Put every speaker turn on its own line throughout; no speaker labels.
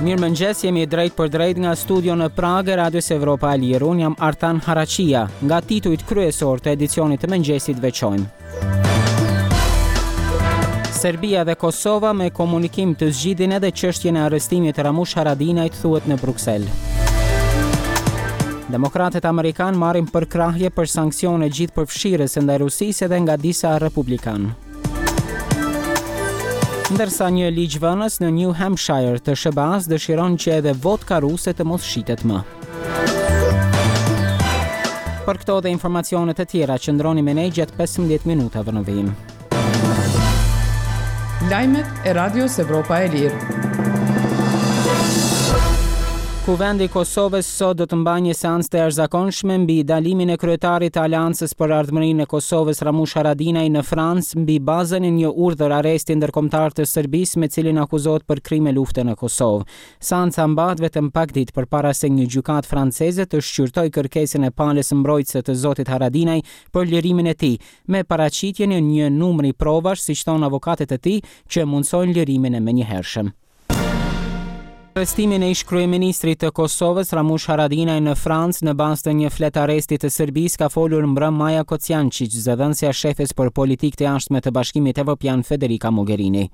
Mirëmëngjes, jemi drejt për drejt nga studio në Pragë, Radios Evropa e Lirë. Unë jam Artan Harachia. Nga titujt kryesor të edicionit të mëngjesit veçojmë. Serbia dhe Kosova me komunikim të zgjidhin edhe çështjen e arrestimit të Ramush Haradinajt, thuhet në Bruksel. Demokratët amerikanë marrin përkrahje për sanksione gjithëpërfshirëse ndaj Rusisë edhe nga disa republikanë. Ndërsa një ligjvënës në New Hampshire të SBA-s dëshiron që edhe vodka ruse të mos shitet më. Për këto dhe informacionet e tjera, qëndroni me ne gjatë 15 minutave në vijim.
Lajmet e Radios Evropa e Lirë.
Kuvendi i Kosovës sot do të mbajë një seancë të jashtëzakonshme mbi dalimin e kryetarit të Aleancës për Ardhmërinë e Kosovës Ramush Haradinaj në Francë mbi bazën e një urdhër arresti ndërkombëtar të Serbisë me cilin akuzohet për krime lufte në Kosovë. Seanca mbahet vetëm pak ditë përpara se një gjykatë franceze të shqyrtojë kërkesën e palës mbrojtëse të zotit Haradinaj për lirimin e tij, me paraqitjen e një numri provash, siç thon avokatët e tij, që mundsojnë lirimin e menjëhershëm. Arrestimin e ish-kryeministrit të Kosovës Ramush Haradinaj në Francë në bazë të një flet arresti të Serbisë ka folur mbrëm Maja Kocijancic, zëdhënësja e shefes për politikë të jashtme të Bashkimit Evropian Federica Mogherini.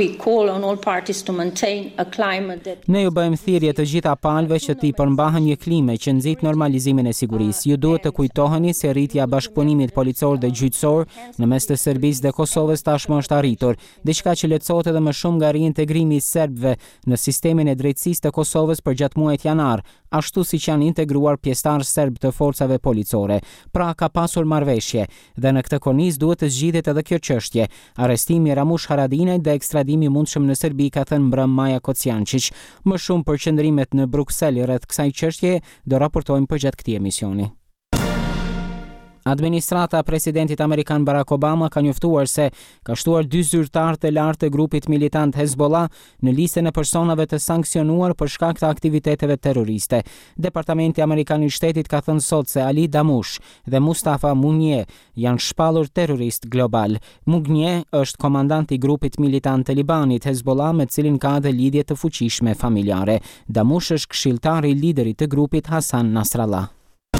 Ne ju bëjmë thirrje të gjitha palëve që t'i përmbahen një klime që nxit normalizimin e sigurisë. Ju duhet të kujtoheni se rritja e bashkëpunimit policor dhe gjyqësor në mes të Serbisë dhe Kosovës tashmë është arritur, diçka që lehtësohet edhe më shumë nga riintegrimi i serbëve në sistemin e drejtësisë të Kosovës përgjatë muajit janar, ashtu siç janë integruar pjesëtarë serb të forcave policore. Pra ka pasur marrëveshje dhe në këtë kornizë duhet të zgjidhet edhe kjo çështje. Arrestimi i Ramush Haradinajt dhe ekstradimi i mundshëm në Serbi, ka thënë mbrëm Maja Kocijancic. Më shumë për qëndrimet në Bruksel rreth kësaj çështje do raportojmë përgjatë këtij emisioni. Administrata e presidentit amerikan Barack Obama ka njoftuar se ka shtuar 2 zyrtarë të lartë të grupit militant Hezbollah në listën e personave të sanksionuar për shkak të aktiviteteve terroriste. Departamenti amerikan i shtetit ka thënë sot se Ali Damush dhe Mustafa Munje janë shpallur terrorist global. Munje është komandant i grupit militant të Libanit Hezbollah, me cilin ka edhe lidhje të fuqishme familjare. Damush është këshilltar i liderit të grupit Hassan Nasrallah.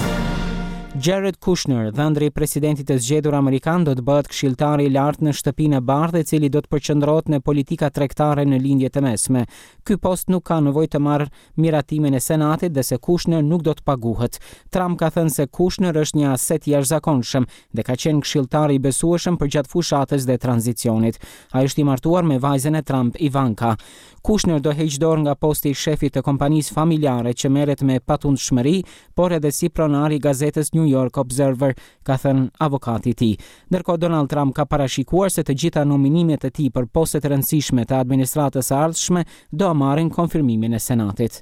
Jared Kushner, dhëndri i presidentit të zgjedhur amerikan, do të bëhet këshilltari i lartë në Shtëpinë e Bardhë, i cili do të përqendrohet në politika tregtare në lindjet e mesme. Ky post nuk ka nevojë të marrë miratimin e Senatit dhe se Kushner nuk do të paguhet. Trump ka thënë se Kushner është një aset i jashtëzakonshëm dhe ka qenë këshilltari i besueshëm përgjatë fushatës dhe tranzicionit. Ai është i martuar me vajzën e Trump, Ivanka. Kushner do heqë dorë nga posti i shefit të kompanisë familjare që merret me patundshmëri, por edhe si pronar i gazetës New York Observer, ka thënë avokati i tij. Ndërkohë Donald Trump ka parashikuar se të gjitha nominimet e tij për poste të rëndësishme të administratës së ardhshme do marrin konfirmimin e Senatit.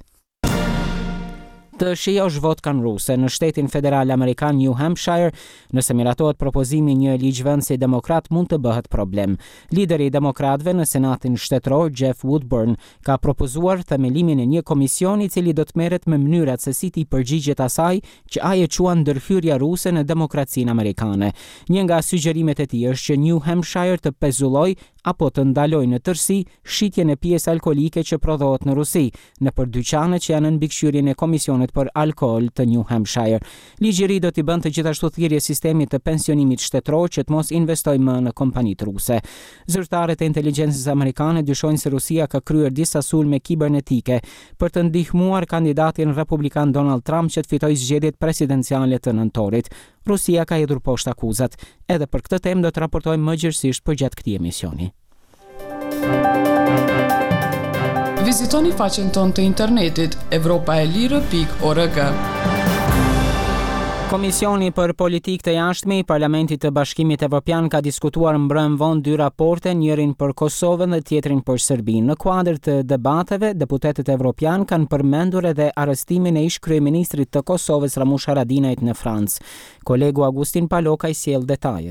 Të shijosh vodkan ruse në shtetin federal amerikan New Hampshire, nëse miratohet propozimi një ligjvënësi demokrat, mund të bëhet problem. Lideri i demokratëve në Senatin shtetëror, Jeff Woodburn, ka propozuar themelimin e një komisioni i cili do të merret me mënyrat se si t'i përgjigjet asaj që ai e quan ndërhyrja ruse në demokracinë amerikane. Një nga sugjerimet e tij është që New Hampshire të pezullojë apo të ndalojë në tërësi shitjen e pjesë alkolike që prodhohet në Rusi nëpër dyqanet që janë në mbikëqyrjen e Komisionit për Alkool të New Hampshire. Ligji i ri do t'i bënte gjithashtu thirrje sistemit të pensionimit shtetëror që të mos investojë më në kompanitë ruse. Zyrtarët e inteligjencës amerikane dyshojnë se Rusia ka kryer disa sulme kibernetike për të ndihmuar kandidatin republikan Donald Trump që të fitojë zgjedhjet presidenciale të nëntorit. Rusia ka hedhur poshtë akuzat. Edhe për këtë temë do të raportojmë më gjerësisht përgjatë këtij emisioni.
Vizitoni faqen tonë të internetit europaelire.org.
Komisioni për politikë të jashtme i Parlamentit të Bashkimit Evropian ka diskutuar mbrëm vonë 2 raporte, njërin për Kosovën dhe tjetrin për Serbinë. Në kuadër të debateve, deputetët evropian kanë përmendur edhe arrestimin e ish-kryeministrit të Kosovës Ramush Haradinajt në Francë. Kolegu Agustin Paloka i sjell detajet.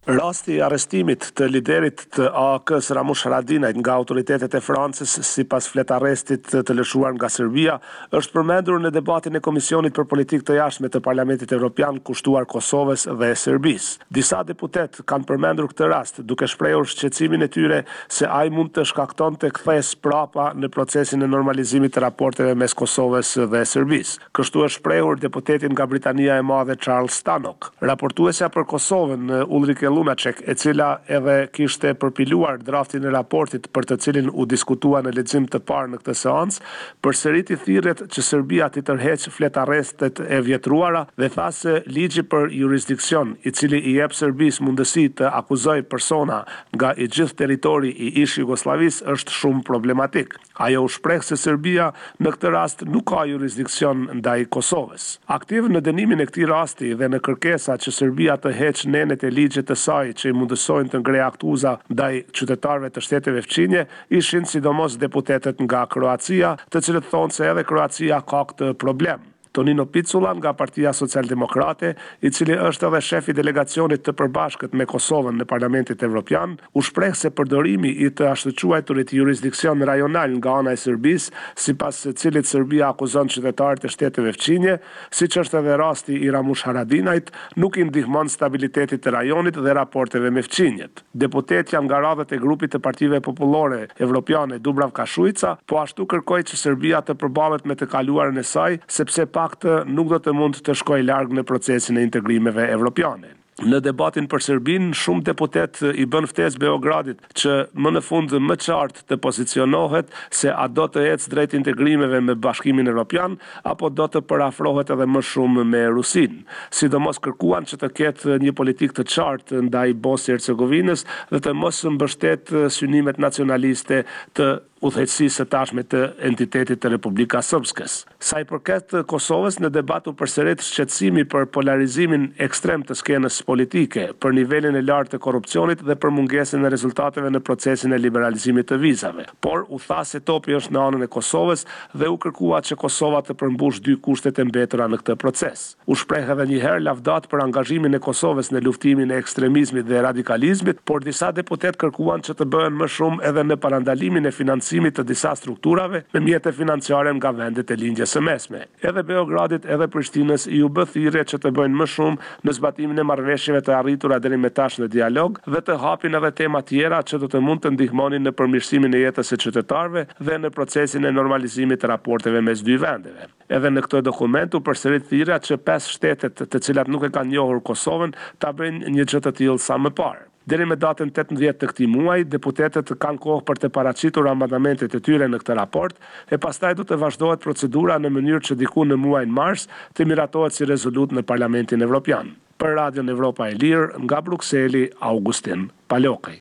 Rasti i arrestimit të liderit të AAK-s Ramush Haradinajt nga autoritetet e Francës sipas fletarrestit të lëshuar nga Serbia është përmendur në debatin e Komisionit për Politikë të Jashtme të Parlamentit Evropian kushtuar Kosovës dhe Serbisë. Disa deputet kanë përmendur këtë rast duke shprehur shqetësimin e tyre se ai mund të shkaktonte kthesë prapa në procesin e normalizimit të raporteve mes Kosovës dhe Serbisë. Kështu është shprehur deputeti nga Britania e Madhe Charles Tannock. Raportuesja për Kosovën Ulrike Lunacek, e cila edhe kishte përpiluar draftin e raportit për të cilin u diskutua në lexim të parë në këtë seancë, përsëriti thirrjet që Serbia t'i tërheqë fletarrestet e vjetruara dhe tha se ligji për jurisdiksion, i cili i jep Serbisë mundësi të akuzojë persona nga i gjithë territori i ish Jugosllavisë është shumë problematik. Ajo u shpreh se Serbia në këtë rast nuk ka jurisdiksion ndaj Kosovës. Aktiv në dënimin e këtij rasti dhe në kërkesa që Serbia të heqë nenet e ligjit të saj që i mundësojnë të ngrej aktuza ndaj qytetarëve të shteteve fqinje, ishin sidomos deputetet nga Kroacia, të cilët thonë se edhe Kroacia ka këtë problem. Tonino Picula nga Partia Socialdemokrate, i cili është edhe shefi delegacionit të përbashkët me Kosovën në Parlamentit Evropian, u shpreh se përdorimi i të ashtëquajturit jurisdiksion rajonal nga ana e Serbisë, sipas së cilit Serbia akuzon qytetarët e shteteve fqinje, siç është edhe rasti i Ramush Haradinajt, nuk i ndihmon stabilitetit të rajonit dhe raporteve me fqinjet. Deputetja nga radhët e grupit të Partive Popullore Evropiane Dubravka Šuica, po ashtu kërkoi që Serbia të përballet me të kaluarën e saj, sepse nuk do të mund të shkojë larg në procesin e integrimeve evropiane. Në debatin për Serbinë, shumë deputet i bën ftesë Beogradit që më në fund më qartë të pozicionohet se a do të ecë drejt integrimeve me Bashkimin Evropian apo do të përafrohet edhe më shumë me Rusinë. Sidomos kërkuan që të ketë një politikë të qartë ndaj Bosnjë-Hercegovinës dhe të mos mbështet synimet nacionaliste të udhëheqësisë së tashme të entitetit të Republika Srpskës. Sa i përket Kosovës, në debat u përsërit shqetësimi për polarizimin ekstrem të skenës politike, për nivelin e lartë të korrupsionit dhe për mungesën e rezultateve në procesin e liberalizimit të vizave. Por u tha se topi është në anën e Kosovës dhe u kërkua që Kosova të përmbush 2 kushtet e mbetura në këtë proces. U shpreh edhe një herë lavdat për angazhimin e Kosovës në luftimin e ekstremizmit dhe radikalizmit, por disa deputet kërkuan që të bëhen më shumë edhe në parandalimin e financimit të disa strukturave me mjete financiare nga vendet e lindjes së mesme. Edhe Beogradit edhe Prishtinës i u bë thirrje që të bëjnë më shumë në zbatimin e marrëveshjeve të arritura deri më tash në dialog dhe të hapin edhe tema tjera që do të mund të ndihmonin në përmirësimin e jetës së qytetarëve dhe në procesin e normalizimit të raporteve mes dy vendeve. Edhe në këtë dokument u përsërit thirrja që 5 shtetet të cilat nuk e kanë njohur Kosovën ta bëjnë një gjë të tillë sa më parë. Deri me datën 18 të këtij muaji, deputetët kanë kohë për të paraqitur amandamentet e tyre në këtë raport e pastaj do të vazhdohet procedura në mënyrë që diku në muajin mars të miratohet si rezolut në Parlamentin Evropian. Për Radion Evropa e Lirë, nga Brukseli, Augustin Palokaj.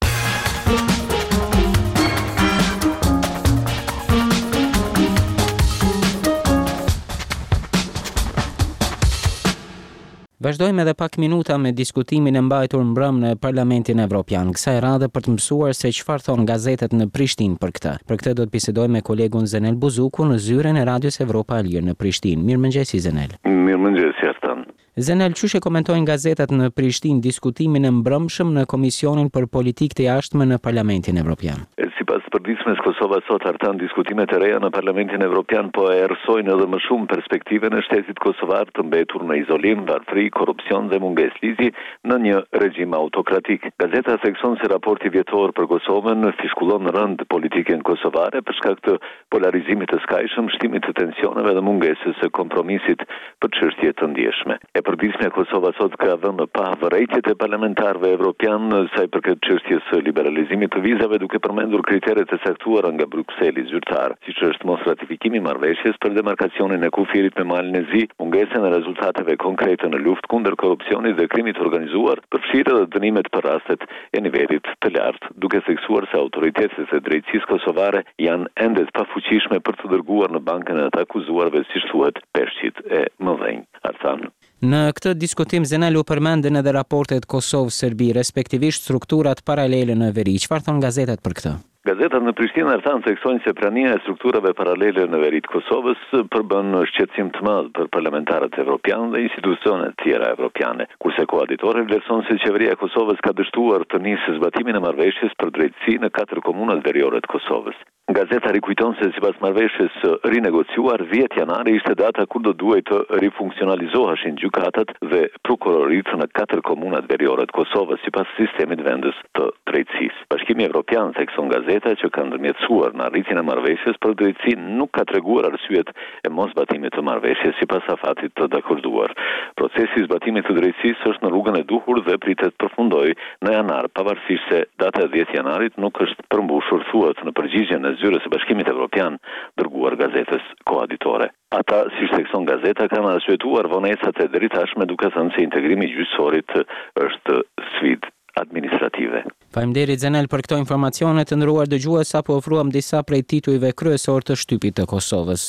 Vazhdojmë edhe pak minuta me diskutimin e mbajtur mbrëm në Parlamentin Evropian. Kësaj radhe për të mësuar se çfarë thon gazetet në Prishtinë për këtë. Për këtë do të bisedojmë me kolegun Zenel Buzuku në zyrën e Radios Evropa e Lirë në Prishtinë. Mirëmëngjesi Zenel.
Mirëmëngjesi Artan.
Zenel, çush e komentojnë gazetat në Prishtinë diskutimin e mbrëmshëm në Komisionin për Politikë të Jashtme në Parlamentin Evropian?
Sipas përditshmës Kosova sot hartan diskutimet e reja në Parlamentin Evropian po e erësojnë edhe më shumë perspektiven e shtetit kosovar të mbetur në izolim, varfëri, korrupsion dhe mungesë lizi në një regjim autokratik. Gazeta thekson se raporti vjetor për Kosovën fishkullon rënd politikën kosovare për shkak të polarizimit të skajshëm, shtimit të tensioneve dhe mungesës së kompromisit për çështje të ndjeshme. E përditshmja Kosova sot ka vënë pa vërejtjet e parlamentarëve evropian sa i përket çështjes së liberalizimit të vizave, duke përmendur kriteret e saktuara nga Brukseli zyrtar, siç është mos ratifikimi i marrëveshjes për demarkacionin e kufirit me Malin e Zi, mungesën e rezultateve konkrete në luftë kundër korrupsionit dhe krimit të organizuar, përfshirë edhe dënimet për rastet e nivelit të lartë, duke theksuar se autoritetet e drejtësisë kosovare janë ende të pafuqishme për të dërguar në bankën e të akuzuarve, siç thuhet, peshqit e mëdhenj. Artan.
Në këtë diskutim Zenel u përmendën edhe raportet Kosovë-Serbi, respektivisht strukturat paralele në veri. Çfarë thon gazetat për këtë?
Gazetat në Prishtinë Artan theksojnë se prania e strukturave paralele në veri të Kosovës përbën shqetësim të madh për parlamentarët evropianë dhe institucionet tjera evropiane, kurse koaditori vlerëson se qeveria e Kosovës ka dështuar të nisë zbatimin e marrëveshjes për drejtësi në 4 komunat veriore të Kosovës. Gazeta rikujton se sipas marrëveshjes rinegociuar, 10 janari ishte data kur do duhej të rifunksionalizoheshin gjykatat dhe prokuroritë në 4 komunat veriore të Kosovës sipas sistemit vendës të drejtësisë. Bashkimi Evropian thekson gazeta që ka ndërmjetësuar në arritjen e marrëveshjes për drejtësi nuk ka treguar arsyet e mosbatimit të marrëveshjes sipas afatit të dakorduar. Procesi i zbatimit të drejtësisë është në rrugën e duhur dhe pritet të përfundojë në janar, pavarësisht se data e 10 janarit nuk është përmbushur, thuhet në përgjigjen e zyrës së Bashkimit Evropian dërguar gazetës koaditore. Ata, si thekson gazeta, kanë arsyetuar vonesat e deritashme duke thënë se integrimi i gjyqësorit është sfidë administrative.
Faleminderit Zenel për këto informacione. Të nderuar dëgjues, sapo ofruam disa prej titujve kryesor të shtypit të Kosovës.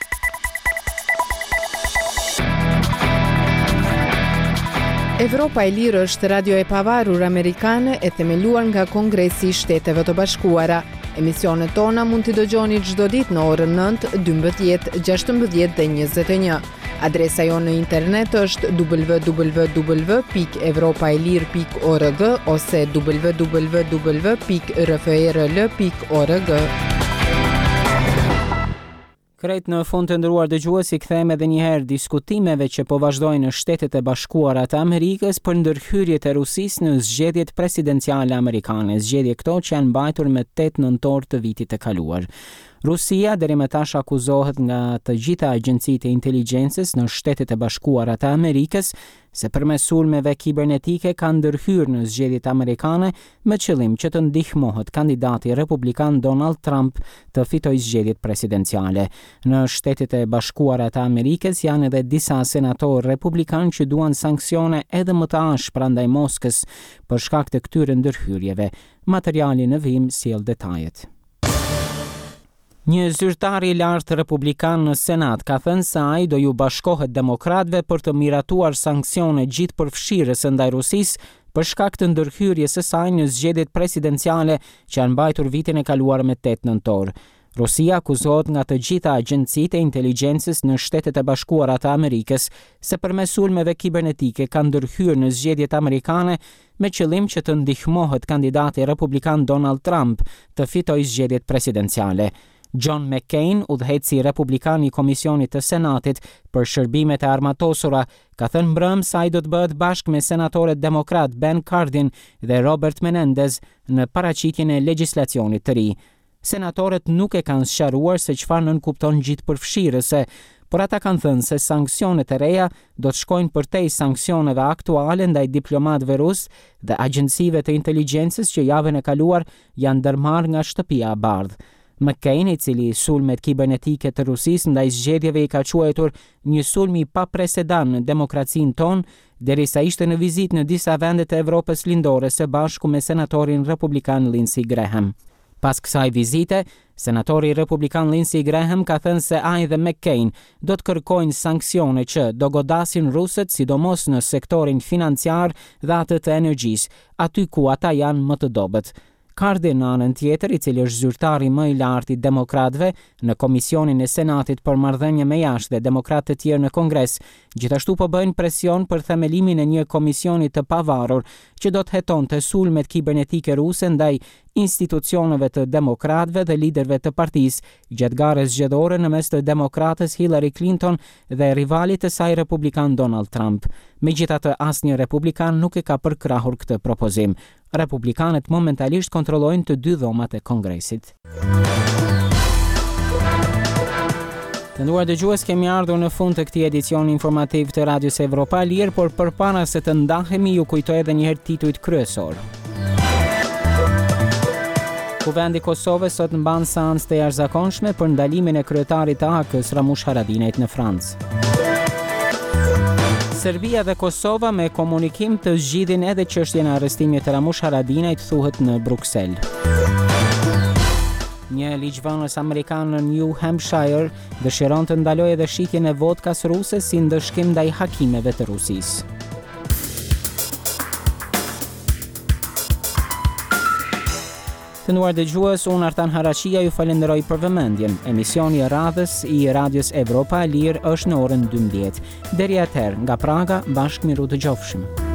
Evropa e Lirë është radio e pavarur amerikane e themeluar nga Kongresi i Shteteve të Bashkuara. Emisionet tona mund t'i dëgjoni çdo ditë në orën 9, 12, 16 dhe 21. Adresa jonë në internet është www.evropaelir.org ose www.rfrl.org.
Krejt në fund të nderuar dëgjues, i kthejmë edhe një herë diskutimeve që po vazhdojnë në Shtetet e Bashkuara të Amerikës për ndërhyrjet e Rusisë në zgjedhjet presidenciale amerikane, zgjedhje këto që janë mbajtur me 8 nëntor të vitit të kaluar. Rusia deri më tash akuzohet nga të gjitha agjencitë e inteligjencës në Shtetet e Bashkuara të Amerikës se përmes sulmeve kibernetike ka ndërhyrë në zgjedhjet amerikane me qëllim që të ndihmohet kandidati republikan Donald Trump të fitojë zgjedhjet presidenciale. Në Shtetet e Bashkuara të Amerikës janë edhe disa senatorë republikanë që duan sanksione edhe më të ashpra ndaj Moskës për shkak të këtyre ndërhyrjeve. Materiali në vim sjell detajet. Një zyrtar i lartë republikan në Senat ka thënë se ai do ju bashkohet demokratëve për të miratuar sanksione gjithë përfshirëse ndaj Rusisë për shkak të ndërhyrjes së saj në zgjedhjet presidenciale që janë mbajtur vitin e kaluar me 8 nëntor. Rusia akuzohet nga të gjitha agjencitë e inteligjencës në Shtetet e Bashkuara të Amerikës se përmes sulmeve kibernetike ka ndërhyrë në zgjedhjet amerikane me qëllim që të ndihmohet kandidati republikan Donald Trump të fitojë zgjedhjet presidenciale. John McCain, udhëheqësi republikan i Komisionit të Senatit për shërbimet e armatosura, ka thënë mbrëm se ai do të bëhet bashkë me senatorët demokrat Ben Cardin dhe Robert Menendez në paraqitjen e legjislacionit të ri. Senatorët nuk e kanë sqaruar se çfarë nënkupton gjithë përfshirëse, por ata kanë thënë se sanksionet e reja do të shkojnë përtej sanksioneve aktuale ndaj diplomatëve rus dhe agjencive të inteligjencës që javën e kaluar janë ndërmarrë nga shtëpia e bardhë. McCain, i cili sulmet kibernetike të Rusisë ndaj zgjedhjeve i ka quajtur një sulm i papresedan në demokracinë tonë, derisa ishte në vizitë në disa vende të Evropës lindore së bashku me senatorin republikan Lindsey Graham. Pas kësaj vizite, senatori republikan Lindsey Graham ka thënë se ai dhe McCain do të kërkojnë sanksione që do godasin rusët, sidomos në sektorin financiar dhe atë të energjisë, aty ku ata janë më të dobët. Cardin, në anën tjetër, i cili është zyrtari më i lartë i demokratëve në Komisionin e Senatit për marrëdhënie me jashtë dhe demokratë të tjerë në Kongres, gjithashtu po bëjnë presion për themelimin e një komisioni të pavarur që do të hetonte sulmet kibernetike ruse ndaj institucioneve të demokratëve dhe liderëve të partisë gjatë garës zgjedhore në mes të demokratës Hillary Clinton dhe rivalit të saj republikan Donald Trump. Megjithatë, asnjë republikan nuk e ka përkrahur këtë propozim. Republikanët momentalisht kontrollojnë të 2 dhomat e Kongresit. Të nderuar dëgjues, kemi ardhur në fund të këtij edicioni informativ të Radios Evropa e Lirë, por përpara se të ndahemi ju kujtoj edhe një herë titujt kryesor. Kuvendi i Kosovës sot mban seancë të jashtëzakonshme për ndalimin e kryetarit të AK-s Ramush Haradinajt në Francë. Serbia dhe Kosova me komunikim të zgjidhin edhe çështjen e arrestimit të Ramush Haradinajt, thuhet në Bruksel. Një ligjvënës amerikan në New Hampshire dëshiron të ndalojë edhe shitjen e vodkas ruse si ndëshkim ndaj hakimeve të Rusisë. Të nderuar dëgjues, unë Artan Harachia ju falenderoj për vëmendjen. Emisioni i radhës i Radios Evropa e Lirë është në orën 12. Deri atëherë, nga Praga, bashkë miru dëgjofshim.